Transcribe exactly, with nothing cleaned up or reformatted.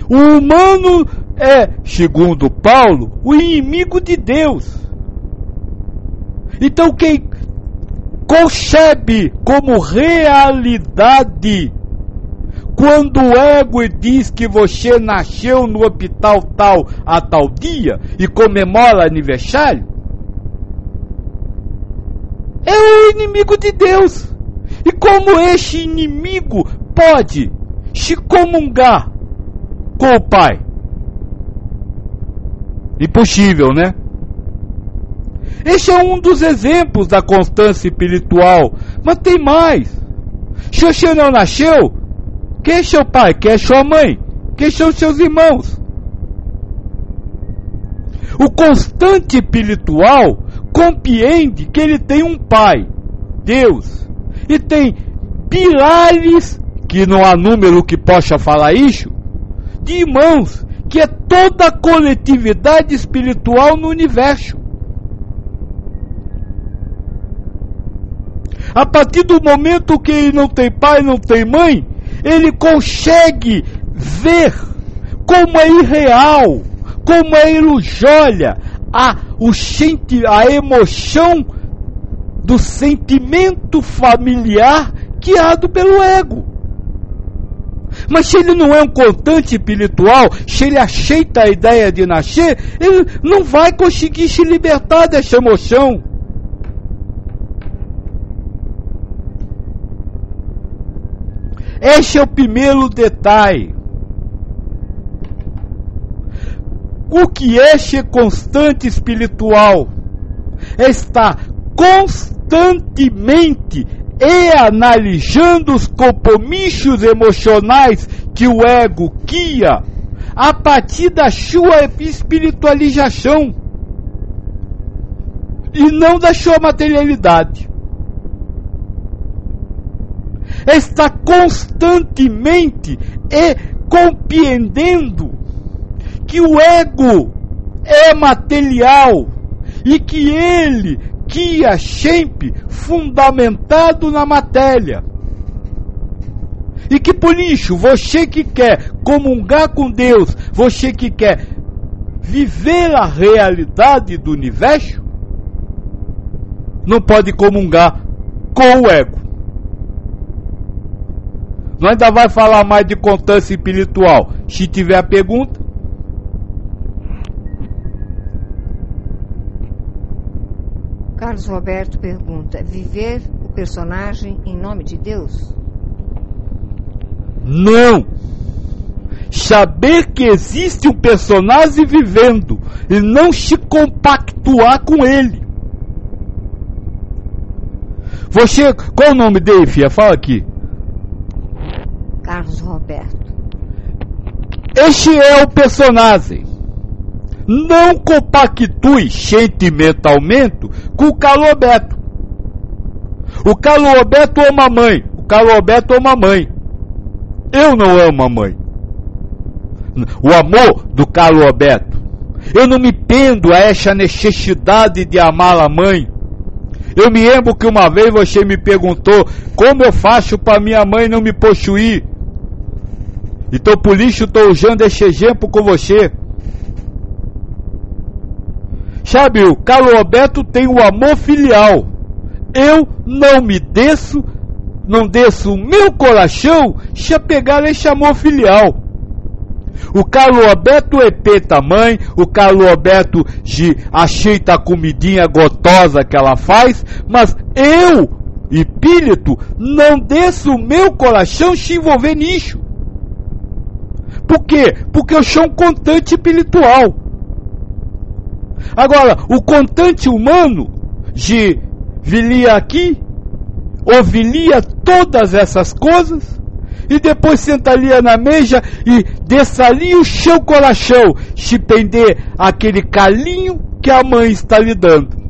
O humano é, segundo Paulo, o inimigo de Deus. Então quem concebe como realidade, quando o ego diz que você nasceu no hospital tal a tal dia e comemora aniversário, é o inimigo de Deus. E como este inimigo pode se comungar com o Pai? Impossível, né? Este é um dos exemplos da constância espiritual. Mas tem mais. Se você não nasceu, quem é seu pai? Quem é sua mãe? Quem são seus irmãos? O constante espiritual compreende que ele tem um pai, Deus, e tem pilares, que não há número que possa falar isso, de irmãos, que é toda a coletividade espiritual no universo. A partir do momento que ele não tem pai, não tem mãe, ele consegue ver como é irreal, como é ilusória a, o senti, a emoção do sentimento familiar guiado pelo ego. Mas se ele não é um constante espiritual, se ele aceita a ideia de nascer, ele não vai conseguir se libertar dessa emoção. Este é o primeiro detalhe. O que é ser constante espiritual? Está constantemente e analisando os compromissos emocionais que o ego cria a partir da sua espiritualização e não da sua materialidade. Está constantemente e compreendendo que o ego é material e que ele guia sempre fundamentado na matéria. E que por isso, você que quer comungar com Deus, você que quer viver a realidade do universo, não pode comungar com o ego. Nós ainda vai falar mais de constância espiritual. Se tiver pergunta. Carlos Roberto pergunta: viver o personagem em nome de Deus? Não! Saber que existe um personagem vivendo e não se compactuar com ele. Você, qual o nome dele, filha? Fala aqui. Carlos Roberto. Este é o personagem. Não compactue sentimentalmente com o Carlos Roberto. O Carlos Roberto ama a mãe. O Carlos Roberto ama a mãe. Eu não amo a mãe. O amor do Carlos Roberto. Eu não me pendo a essa necessidade de amar a mãe. Eu me lembro que uma vez você me perguntou como eu faço para minha mãe não me possuir. Então por isso estou usando esse exemplo com você. Sabe, o Carlos Roberto tem o amor filial. Eu não me desço, não desço o meu coração se apegar a esse amor filial. O Carlos Roberto repeta a mãe, o Carlos Roberto aceita a comidinha gostosa que ela faz, mas eu, espírito, não desço o meu coração se envolver nisso. Por quê? Porque eu sou um constante espiritual. Agora, o constante humano de viria aqui, ouviria todas essas coisas, e depois sentaria na mesa e desçaria o seu coração, se prender aquele calinho que a mãe está lhe dando.